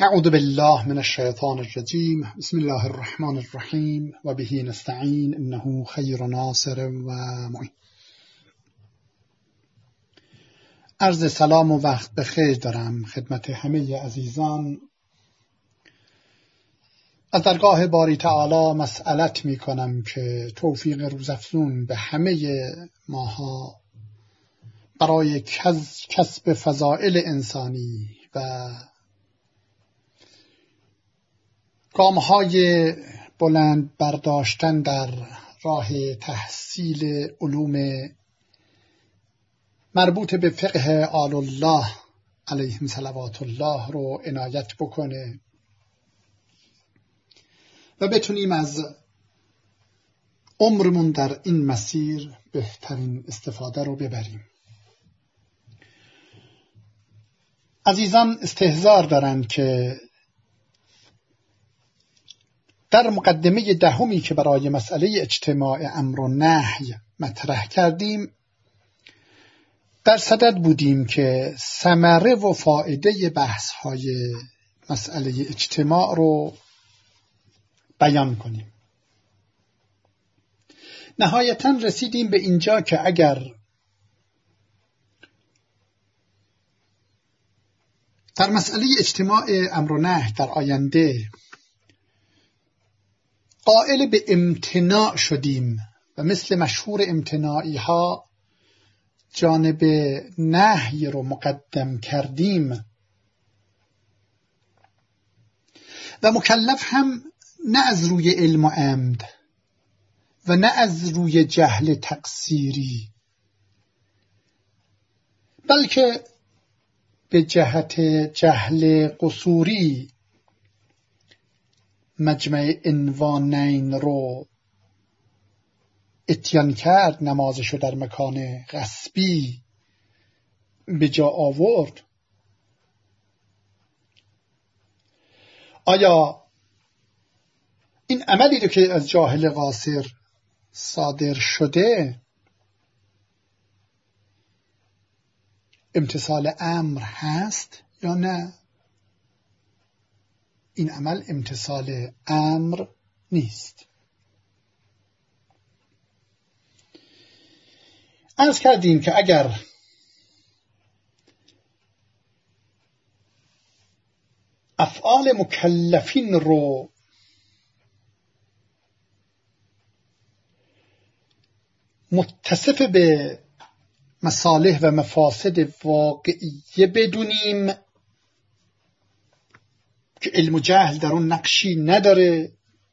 اعوذ بالله من الشیطان الرجیم. بسم الله الرحمن الرحیم و به نستعین انه خیر ناصر و معین. عرض سلام و وقت بخیر دارم خدمت همه عزیزان. از درگاه باری تعالی مسئلت می کنم که توفیق روزافزون به همه ماها برای کسب فضائل انسانی و گام‌های بلند برداشتن در راه تحصیل علوم مربوط به فقه آل الله علیهم صلوات الله رو عنایت بکنه و بتونیم از عمرمون در این مسیر بهترین استفاده رو ببریم. عزیزان استحضار دارند که در مقدمه دهمی که برای مسئله اجتماع امر و نهی مطرح کردیم در صدد بودیم که ثمره و فایده بحث‌های مسئله اجتماع رو بیان کنیم. نهایتاً رسیدیم به اینجا که اگر در مسئله اجتماع امر و نهی در آینده قائل به امتناع شدیم و مثل مشهور امتناعی ها جانب نهی رو مقدم کردیم و مکلف هم نه از روی علم و عمد و نه از روی جهل تقصیری بلکه به جهت جهل قصوری مجمع عنوانین رو اتیان کرد، نمازشو در مکان غصبی به جا آورد. آیا این عملی رو که از جاهل قاصر صادر شده امتثال امر هست یا نه؟ این عمل امتثال امر نیست. عرض کردیم که اگر افعال مکلفین رو متصف به مصالح و مفاسد واقعیه بدونیم که علم و جهل در اون نقشی نداره،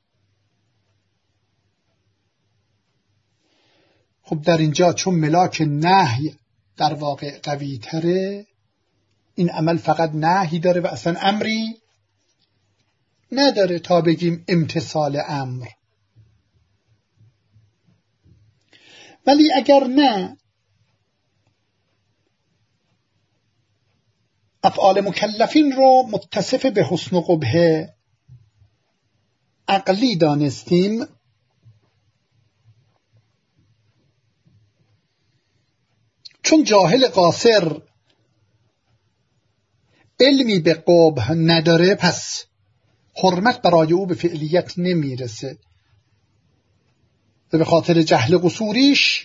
خب در اینجا چون ملاک نهی در واقع قوی تره این عمل فقط نهی داره و اصلا امری نداره تا بگیم امتثال امر. ولی اگر نه افعال مکلفین رو متصف به حسن و قبح عقلی دانستیم چون جاهل قاصر علمی به قبح نداره پس حرمت برای او به فعلیت نمیرسه و به خاطر جهل قصوریش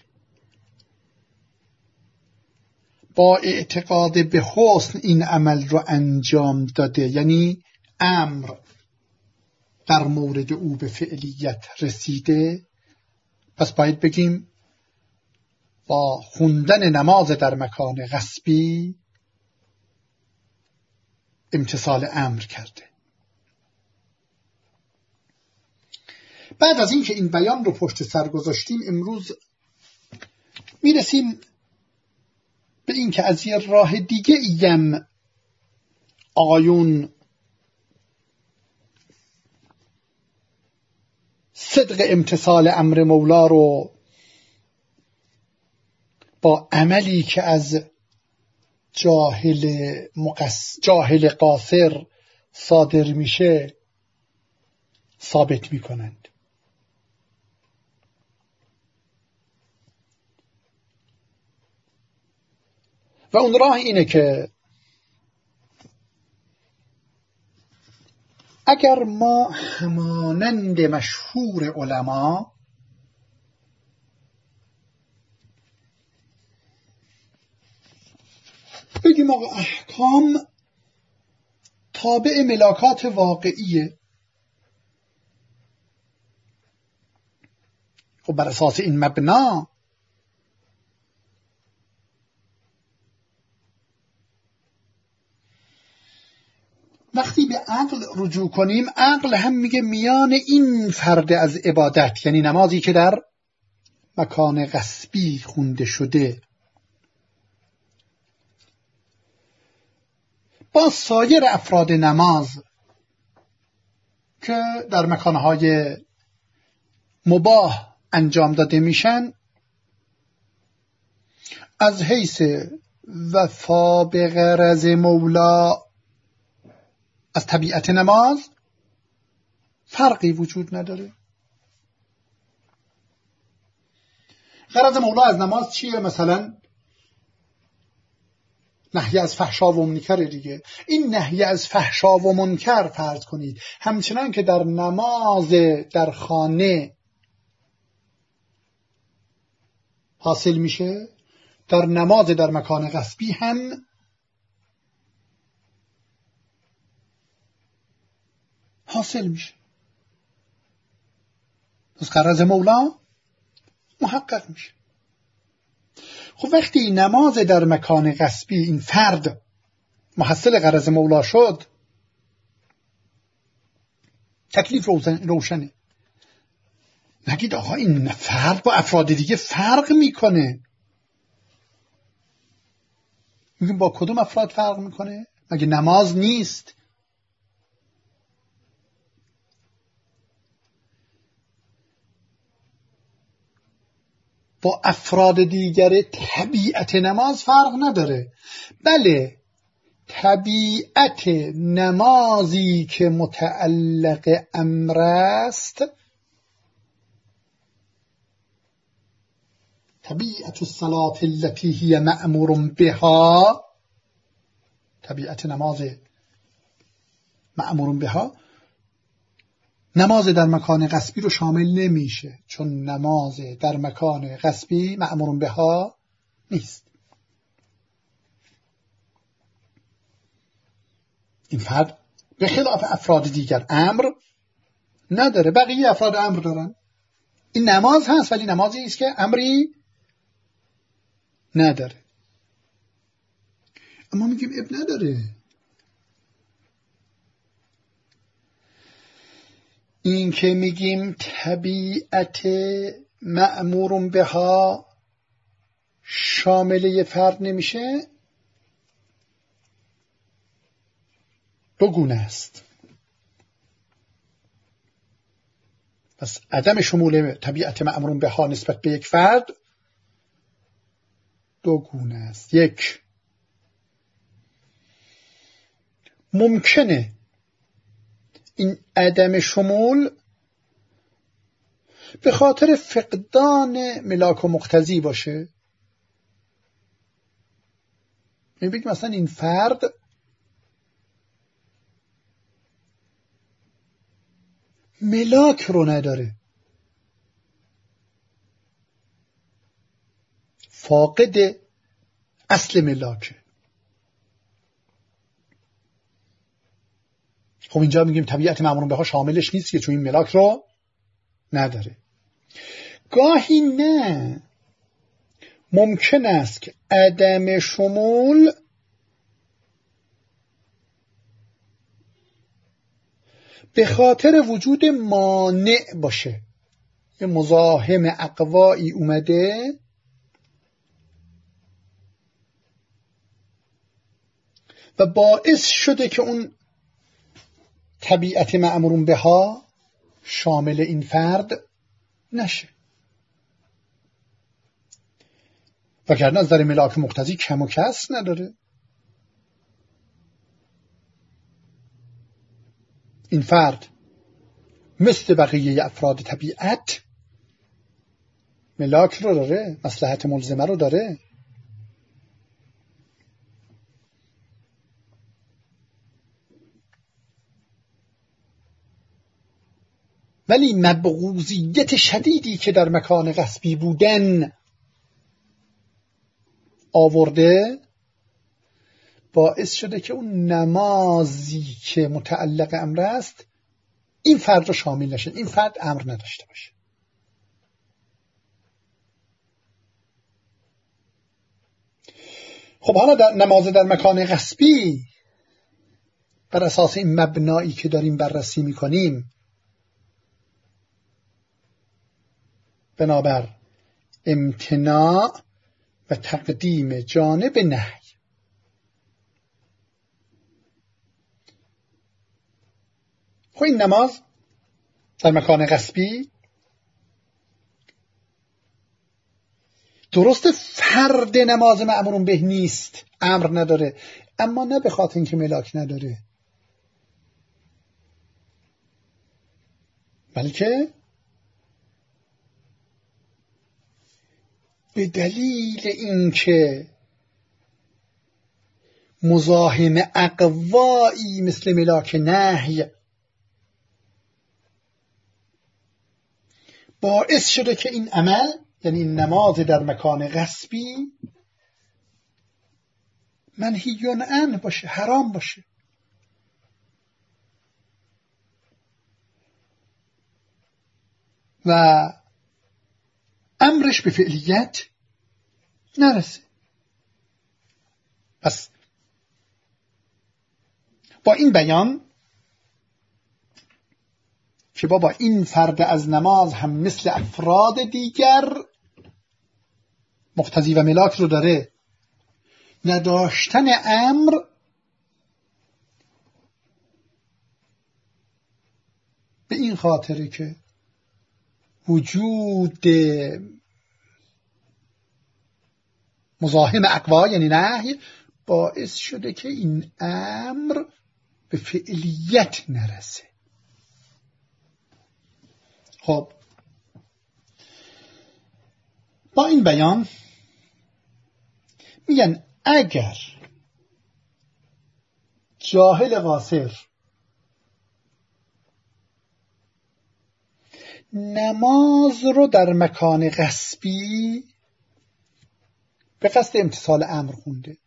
با اعتقاد به حسن این عمل رو انجام داده، یعنی امر در مورد او به فعلیت رسیده، پس باید بگیم با خوندن نماز در مکان غصبی امتثال امر کرده. بعد از اینکه این بیان رو پشت سر گذاشتیم امروز میرسیم به این که از یه راه دیگه ایم آقایون صدق امتثال امر مولا رو با عملی که از جاهل قاصر صادر میشه ثابت میکنند. و اون راه اینه که اگر ما همانند مشهور علما بگیم آقا احکام تابع ملاکات واقعیه، خب بر اساس این مبنا وقتی به عقل رجوع کنیم، عقل هم میگه میان این فرد از عبادت، یعنی نمازی که در مکان غصبی خونده شده، با سایر افراد نماز که در مکانهای مباح انجام داده میشن، از حیث وفا به غرض مولا از طبیعت نماز فرقی وجود نداره. غرض مولا از نماز چیه؟ مثلا نهی از فحشا و منکر دیگه. این نهی از فحشا و منکر فرض کنید همچنان که در نماز در خانه حاصل میشه، در نماز در مکان غصبی هم حاصل میشه. پس غرض مولا محقق میشه. خب وقتی نماز در مکان غصبی این فرد محصل غرض مولا شد، تکلیف روشنه. نگید آقا این فرد با افراد دیگه فرق میکنه. میگیم با کدوم افراد فرق میکنه؟ مگه نماز نیست؟ با افراد دیگر طبیعت نماز فرق نداره. بله، طبیعت نمازی که متعلق امر است، طبیعت الصلاة التي هي مأمور بها، طبیعت نماز مأمور بها نماز در مکان غصبی رو شامل نمیشه، چون نماز در مکان غصبی مأمور بها نیست. این فرد به خلاف افراد دیگر امر نداره، بقیه افراد امر دارن. این نماز هست ولی نمازی است که امری نداره. اما میگیم اب نداره. این که میگیم طبیعت مأمور بها شامل یه فرد نمیشه، دو گونه است. پس عدم شمول طبیعت مأمور بها نسبت به یک فرد دو گونه است. یک، ممکنه این عدم شمول به خاطر فقدان ملاک و مقتضی باشه. بگیم مثلا این فرد ملاک رو نداره، فاقد اصل ملاکه. خب اینجا میگیم طبیعت مأمور بها شاملش نیست که چون این ملاک رو نداره. گاهی نه، ممکن است که عدم شمول به خاطر وجود مانع باشه. یه مزاحم اقوایی اومده و باعث شده که اون طبیعت مأمور بها شامل این فرد نشه. وگرنه از در ملاک مقتضی کم و کس نداره. این فرد مثل بقیه افراد طبیعت ملاک رو داره، مصلحت ملزمه رو داره. ولی مبغوضیت شدیدی که در مکان غصبی بودن آورده باعث شده که اون نمازی که متعلق امر است این فرد رو شامل نشه، این فرد امر نداشته باشه. خب حالا در نماز در مکان غصبی بر اساس این مبنایی که داریم بررسی میکنیم، بنابر امتناع و تقدیم جانب نهی، خب این نماز در مکان غصبی درست فرد نماز مأمور به نیست، امر نداره، اما نه به خاطر اینکه ملاک نداره، بلکه به دلیل اینکه مزاحم اقوایی مثل ملاک نهی باعث شده که این عمل، یعنی این نماز در مکان غصبی، منهیون عنه باشه، حرام باشه. و امرش به فعلیت نرسه. پس با این بیان که با این فرد از نماز هم مثل افراد دیگر مقتضی و ملاک رو داره، نداشتن امر به این خاطره که وجود مزاحم اقوا یعنی نهی باعث شده که این امر به فعلیت نرسه. خب با این بیان میگن اگر جاهل قاصر نماز رو در مکان غصبی به قصد امتثال امر خونده،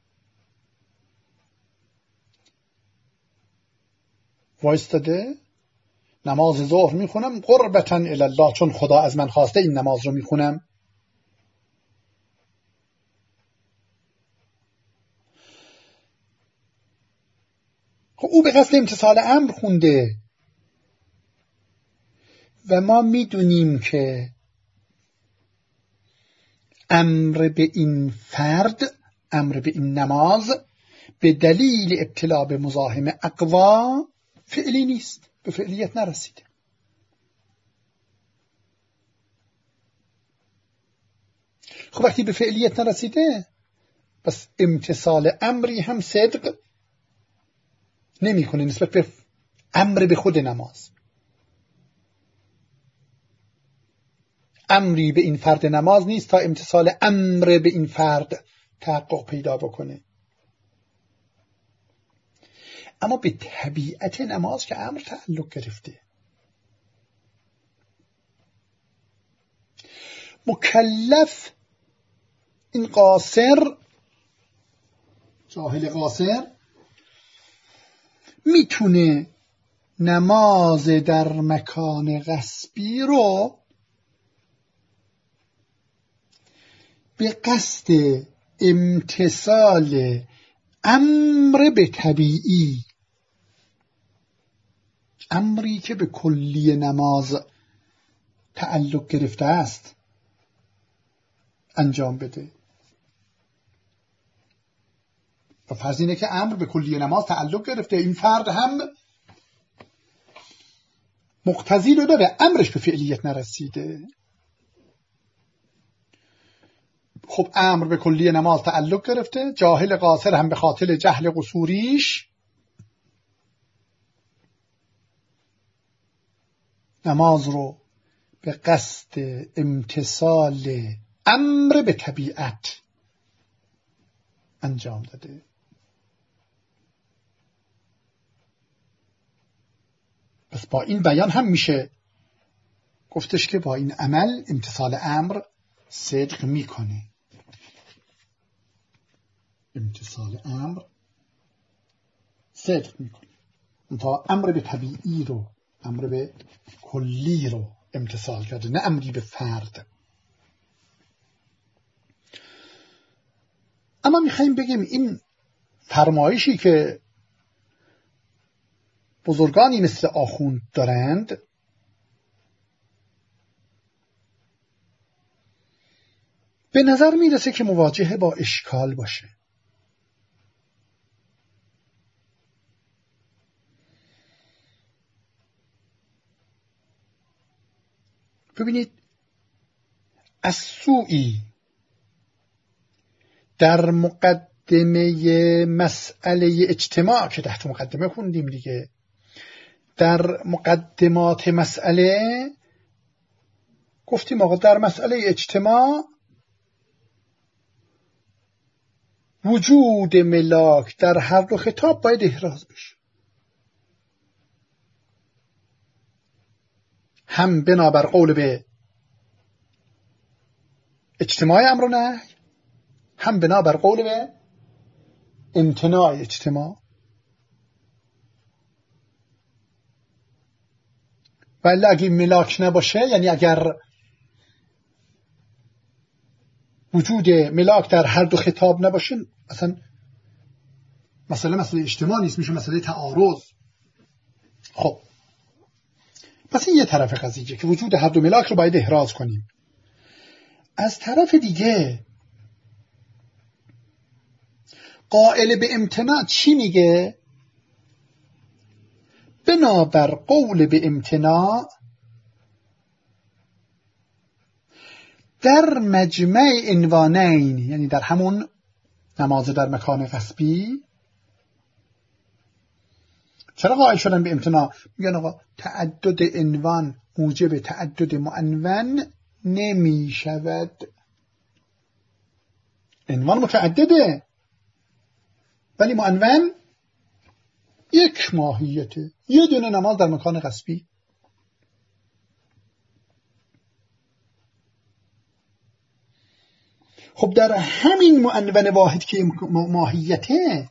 وایستاده نماز ظهر میخونم قربتا الی الله، چون خدا از من خواسته این نماز رو میخونم، خب او به قصد امتثال امر خونده و ما میدونیم که امر به این فرد، امر به این نماز به دلیل ابتلا به مزاحم اقوا فعلی نیست، به فعلیت نرسیده. خب وقتی به فعلیت نرسیده پس امتثال امری هم صدق نمی کنه نسبت به امر به خود نماز. امری به این فرد نماز نیست تا امتثال امر به این فرد تحقق پیدا بکنه، اما به طبیعت نماز که امر تعلق گرفته. مکلف این قاصر، جاهل قاصر، میتونه نماز در مکان غصبی رو به قصد امتثال امر به طبیعی، امری که به کلی نماز تعلق گرفته است، انجام بده. و فرض اینه که امر به کلی نماز تعلق گرفته، این فرد هم مقتضی رو داره، امرش به فعلیت نرسیده. خب امر به کلی نماز تعلق گرفته، جاهل قاصر هم به خاطر جهل قصوریش نماز رو به قصد امتثال امر به طبیعت انجام داده. پس با این بیان هم میشه گفتش که با این عمل امتثال امر صدق میکنه. امتثال امر صدق میکنه. تا امر به طبیعی رو، امر به کلی رو امتثال کرده، نه امری به فرد. اما میخوایم بگیم این فرمایشی که بزرگانی مثل آخوند دارند به نظر میرسه که مواجه با اشکال باشه. ببینید، از سوئی در مقدمه مسئله اجتماع که تحت مقدمه خوندیم دیگه، در مقدمات مسئله گفتیم آقا در مسئله اجتماع وجود ملاک در هر دو خطاب باید احراز بشه، هم بنابر قول به اجتماع امر و نهی، هم بنابر قول به امتناع اجتماع. ولی اگه ملاک نباشه، یعنی اگر وجود ملاک در هر دو خطاب نباشه، اصلا مسئله اجتماع نیست، میشه مسئله تعارض. خب پس این یه طرف قضیه که وجود هر دو ملاک رو باید احراز کنیم. از طرف دیگه قائل به امتناع چی میگه؟ بنابر قول به امتناع در مجمع عنوانین، یعنی در همون نماز در مکان غصبی، چرا قائل شدن به امتناع؟ میگن آقا تعدد عنوان موجب تعدد معنون نمی شود. عنوان متعدده ولی معنون یک ماهیته، یه دونه نماز در مکان غصبی. خب در همین معنون واحد که ماهیته،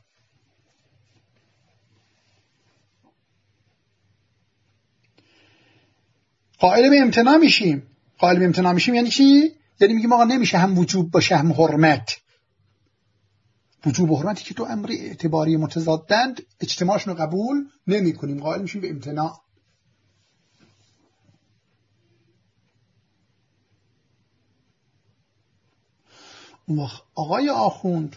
قائل به امتناع میشیم. قائل به امتناع میشیم یعنی چی؟ یعنی میگیم آقا نمیشه هم وجوب باشه هم حرمت. وجوب و حرمتی که تو امر اعتباری متضادند، اجتماعشون رو قبول نمی کنیم، قائل میشیم به امتناع. اون وقت آقای آخوند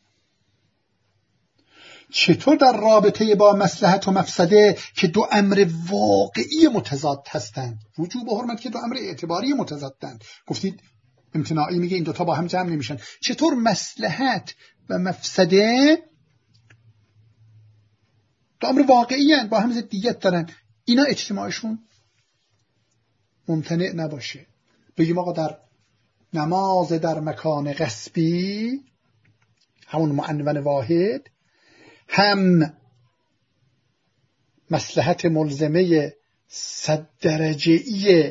چطور در رابطه با مصلحت و مفسده که دو امر واقعی متضاد هستند، وجوب و حرمت که دو امر اعتباری متضادند، گفتید امتناعی میگه این دوتا با هم جمع نمیشن، چطور مصلحت و مفسده دو امر واقعی هستند، با هم ضدیت دارن، اینا اجتماعشون ممتنع نباشه؟ بگیم آقا در نماز در مکان غصبی، همون معنون واحد، هم مصلحت ملزمه 100 درجه‌ای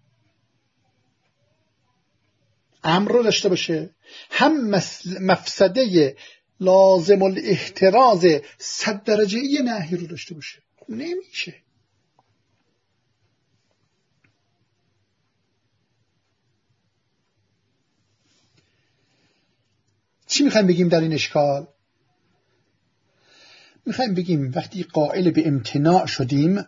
امر رو داشته باشه، هم مفسده لازم الاحتراز 100 درجه‌ای نهی رو داشته باشه. نمیشه. چی میخوایم بگیم در این اشکال؟ میخوایم بگیم وقتی قائل به امتناع شدیم،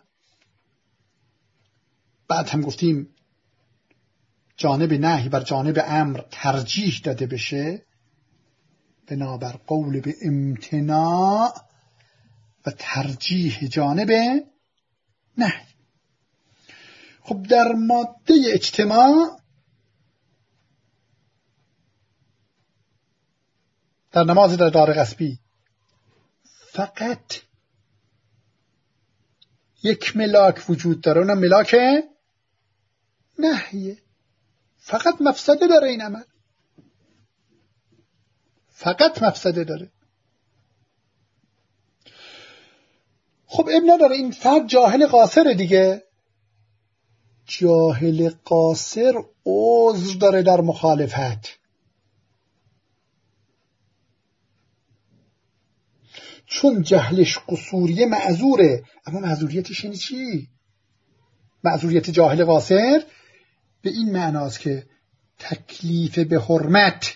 بعد هم گفتیم جانب نهی بر جانب امر ترجیح داده بشه، بنابر قول به امتناع و ترجیح جانب نهی. خب در ماده اجتماع در نماز در دار غصبی فقط یک ملاک وجود داره، اونم ملاک نهیه. فقط مفسده داره این عمل، فقط مفسده داره. خب اب نداره، این فرد جاهل قاصر دیگه، جاهل قاصر عذر داره در مخالفت، چون جهلش قصوریه معذوره. اما معذوریتش یعنی چی؟ معذوریت جاهل قاصر به این معناست که تکلیف به حرمت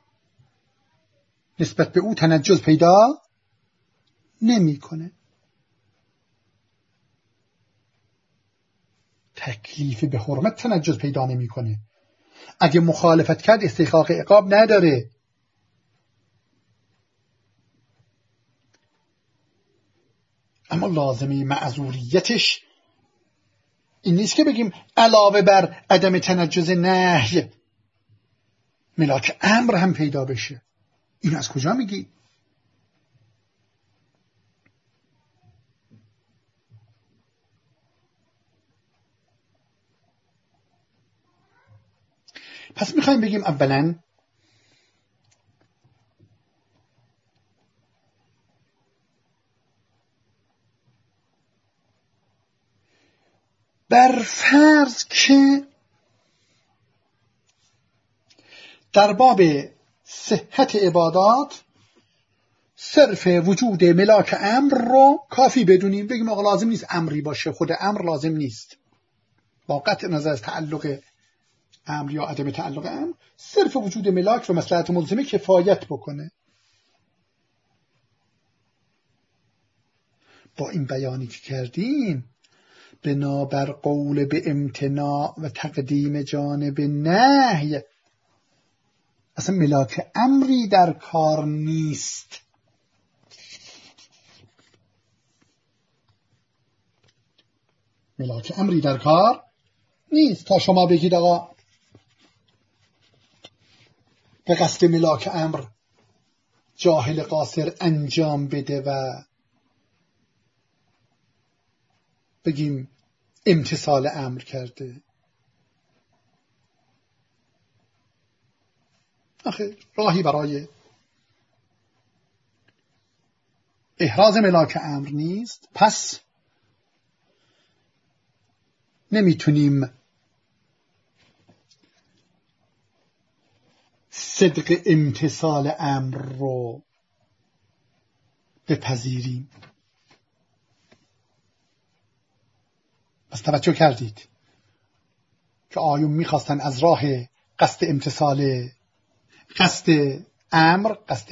نسبت به او تنجز پیدا نمیکنه. تکلیف به حرمت تنجز پیدا نمیکنه. اگه مخالفت کرد استحقاق عقاب نداره. اما لازمه معذوریتش این نیست که بگیم علاوه بر عدم تنجز نهی ملاک امر هم پیدا بشه. این از کجا میگی؟ پس میخوایم بگیم اولا بر فرض که در باب صحت عبادات صرف وجود ملاک امر رو کافی بدونیم، بگیم آقا لازم نیست امری باشه، خود امر لازم نیست، با قطع نظر از تعلق امر یا عدم تعلق امر، صرف وجود ملاک و مصلحت ملزمه کفایت بکنه. با این بیانی که کردیم بنابر قول به امتناع و تقدیم جانب نهی اصلا ملاک امری در کار نیست. ملاک امری در کار نیست تا شما بگید آقا به قصد ملاک امر جاهل قاصر انجام بده و بگیم امتثال امر کرده. آخه راهی برای احراز ملاک امر نیست، پس نمیتونیم صدق امتثال امر رو بپذیریم. پس توجه کردید که آیون میخواستن از راه قصد امتثال قصد امر، قصد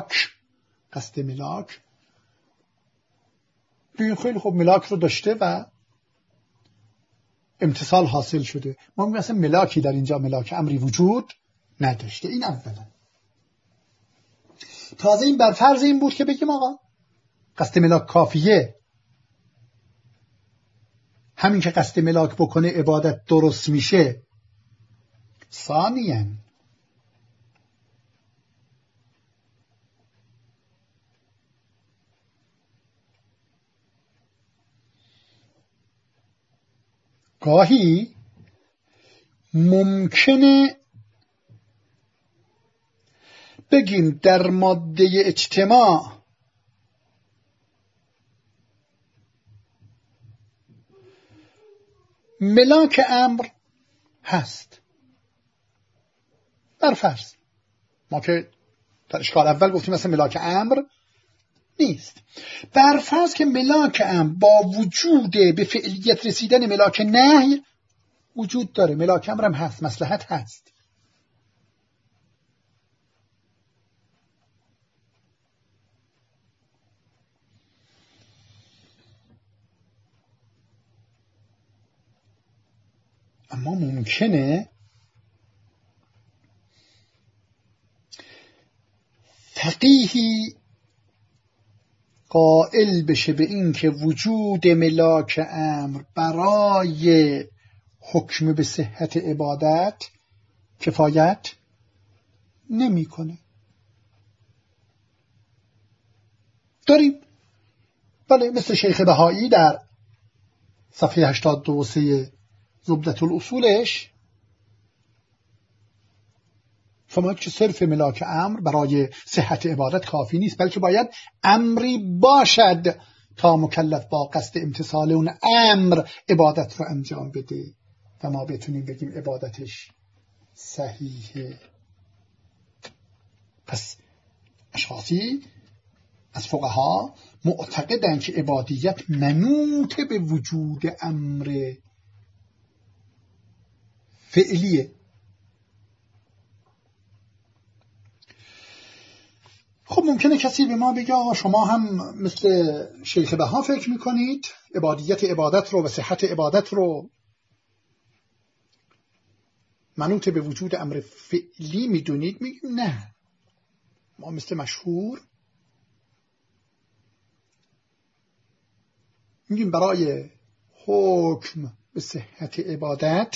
ملاک بگیم خیلی خوب ملاک رو داشته و امتثال حاصل شده. ما میگیم اصلا ملاکی در اینجا ملاک امری وجود نداشته. این اولا. تازه این بر فرض این بود که بگیم آقا قصد ملاک کافیه، همین که قصد ملاک بکنه عبادت درست میشه. ثانیاً گاهی ممکنه بگیم در ماده اجتماع ملاک امر هست. بر فرض ما که در اشکال اول گفتیم مثلا ملاک امر نیست. بر فرض که ملاک امر با وجود به فعلیت رسیدن ملاک نهی وجود داره، ملاک امر هم هست، مصلحت هست. اما ممکنه فقیهی قائل بشه به این که وجود ملاک امر برای حکم به صحت عبادت کفایت نمیکنه. داریم بله، مثل شیخ بهایی در صفحه 82 زبدة الاصولش فرمود که صرف ملاک امر برای صحت عبادت کافی نیست، بلکه باید امری باشد تا مکلف با قصد امتثال اون امر عبادت رو انجام بده. و ما بتونیم بگیم عبادتش صحیحه. پس اشخاصی از فقها معتقدند که عبادیت منوط به وجود امر فعلیه. خب ممکنه کسی به ما بگه شما هم مثل شیخ بها فکر میکنید عبادت رو و صحت عبادت رو منوط به وجود امر فعلی میدونید. میگیم نه، ما مثل مشهور میگیم برای حکم به صحت عبادت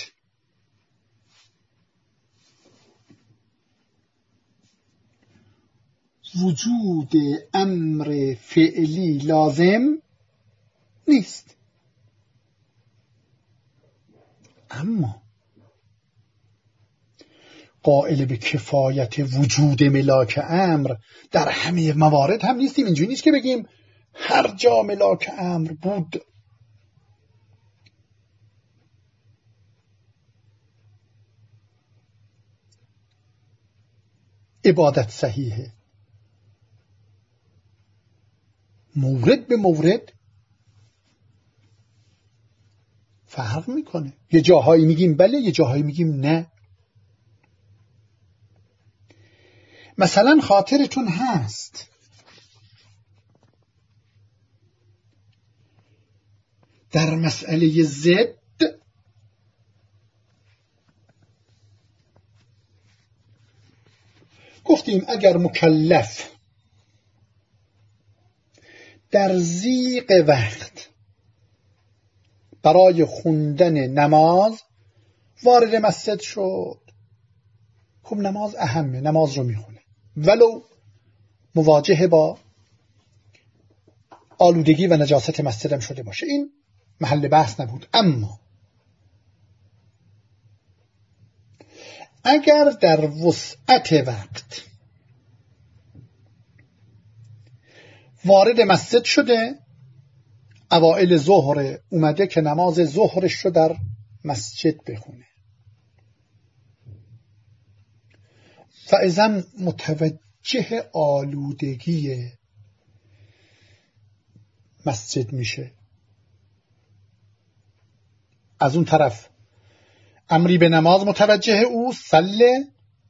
وجود امر فعلی لازم نیست. اما قائل به کفایت وجود ملاک امر در همه موارد هم نیستیم. اینجوری نیست که بگیم هر جا ملاک امر بود عبادت صحیحه. مورد به مورد فرق میکنه. یه جاهایی میگیم بله، یه جاهایی میگیم نه. مثلا خاطرتون هست در مسئله ضد گفتیم اگر مکلف در ضیق وقت برای خوندن نماز وارد مسجد شد، خب نماز اهمه، نماز رو میخونه ولو مواجه با آلودگی و نجاست مسجدم شده باشه، این محل بحث نبود. اما اگر در وسعت وقت وارد مسجد شده، اوائل ظهر اومده که نماز ظهرش رو در مسجد بخونه، فاذا متوجه آلودگی مسجد میشه. از اون طرف امری به نماز متوجه او صله،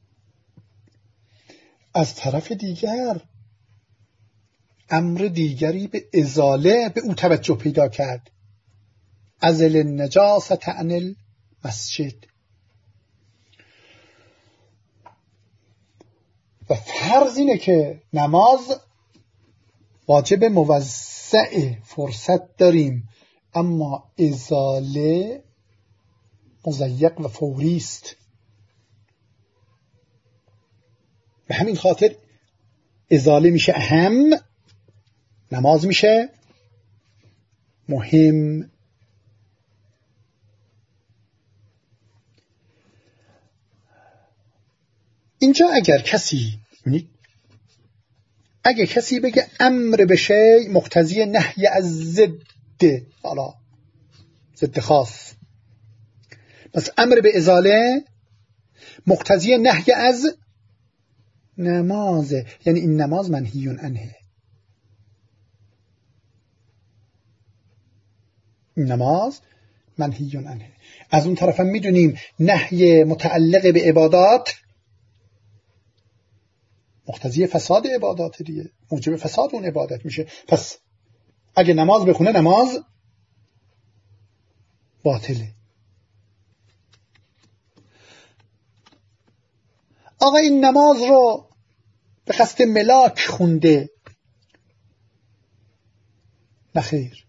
از طرف دیگر امر دیگری به ازاله به او توجه پیدا کرد. ازل النجاست عن المسجد. و فرض اینه که نماز واجب موزع فرصت داریم، اما ازاله مضیق و فوری است. به همین خاطر ازاله میشه اهم، نماز میشه مهم. اینجا اگر کسی بگه امر به شیء مقتضی نهی از ضد، حالا ضد خاص، پس امر به ازاله مقتضی نهی از نماز، یعنی این نماز منهی عنه، این نماز منهی عنه. از اون طرف هم میدونیم نهی متعلق به عبادات مقتضی فساد عبادات دیگه، موجب فساد اون عبادت میشه. پس اگه نماز بخونه نماز باطله. آقا این نماز رو به قصد ملاک خونده، نخیر.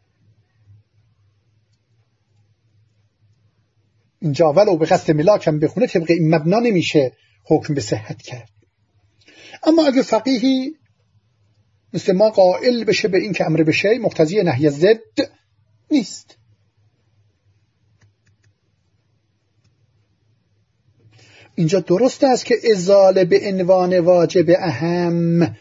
اینجا ولو به قصد ملاک هم بخونه طبق این مبنا نمیشه حکم به صحت کرد. اما اگه فقیهی مثل ما قائل بشه به این که امر به شیء مقتضی نهی ضد نیست، اینجا درست است که ازاله به عنوان واجب اهم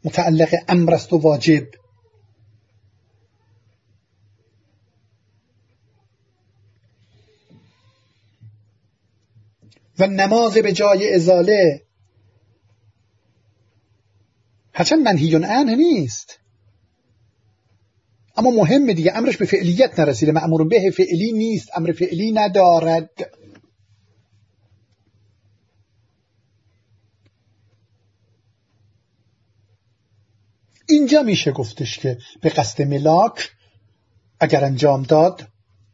متعلق امر است و واجب، و نماز به جای ازاله هرچند منهی عنه نیست، اما مهمه دیگه، امرش به فعلیت نرسیده، مأمور به فعلی نیست، امر فعلی ندارد. اینجا میشه گفتش که به قصد ملاک اگر انجام داد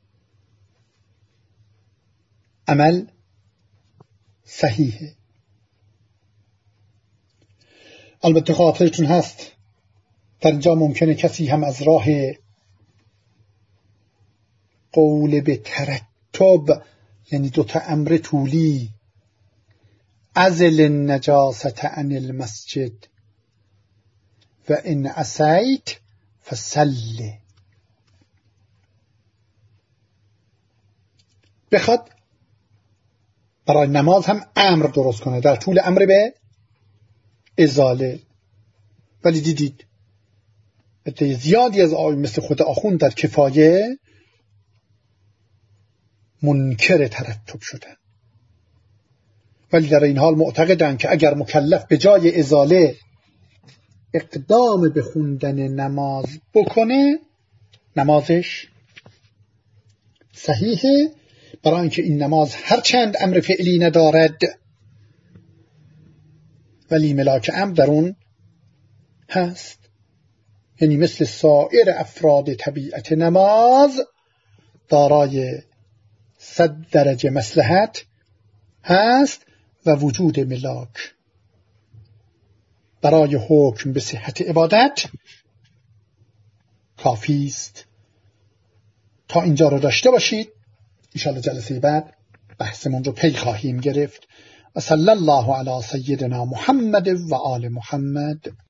عمل صحیحه. البته خاطرتون هست در اینجا ممکنه کسی هم از راه قول به ترتب، یعنی دوتا امر طولی، ازل النجاست عن المسجد و ان عصیت فصل، بخواد برای نماز هم امر درست کنه در طول امر به ازاله. ولی دیدید عده زیادی از آقایون مثل خود آخوند در کفایه منکر ترتب شدن، ولی در این حال معتقدن که اگر مکلف به جای ازاله اقدام به خوندن نماز بکنه نمازش صحیحه، برای اینکه این نماز هرچند امر فعلی ندارد ولی ملاک امر در اون هست، یعنی مثل سایر افراد طبیعت نماز دارای 100 درجه مصلحت هست و وجود ملاک برای حکم به صحت عبادت کافی است. تا اینجا رو داشته باشید، ان شاء الله جلسه بعد بحثمون رو پی خواهیم گرفت. و صلی الله علی سیدنا محمد و آل محمد.